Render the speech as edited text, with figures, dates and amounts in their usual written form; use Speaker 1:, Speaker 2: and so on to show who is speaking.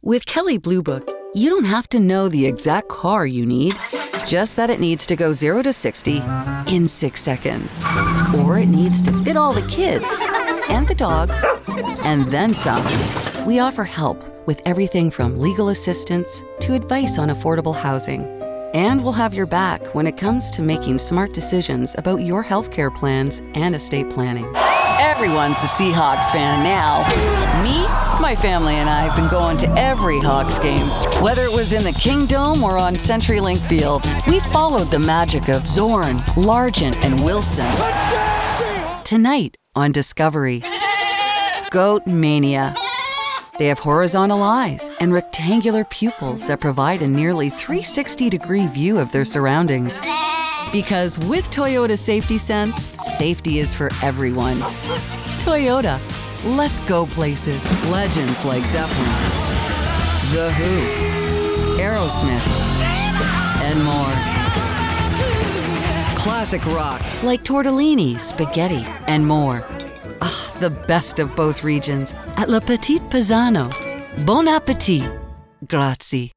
Speaker 1: With Kelley Blue Book, you don't have to know the exact car you need, just that it needs to go 0 to 60 in 6 seconds. Or it needs to fit all the kids and the dog, and then some. We offer help with everything from legal assistance to advice on affordable housing. And we'll have your back when it comes to making smart decisions about your healthcare plans and estate planning. Everyone's a Seahawks fan now. Me, my family, and I have been going to every Hawks game. Whether it was in the Kingdome or on CenturyLink Field, we followed the magic of Zorn, Largent, and Wilson. Tonight on Discovery. Goat Mania. They have horizontal eyes and rectangular pupils that provide a nearly 360-degree view of their surroundings. Because with Toyota Safety Sense, safety is for everyone. Toyota, let's go places. Legends like Zeppelin, The Who, Aerosmith, and more. Classic rock like Tortellini, Spaghetti, and more. The best of both regions at Le Petit Pisano. Bon appétit. Grazie.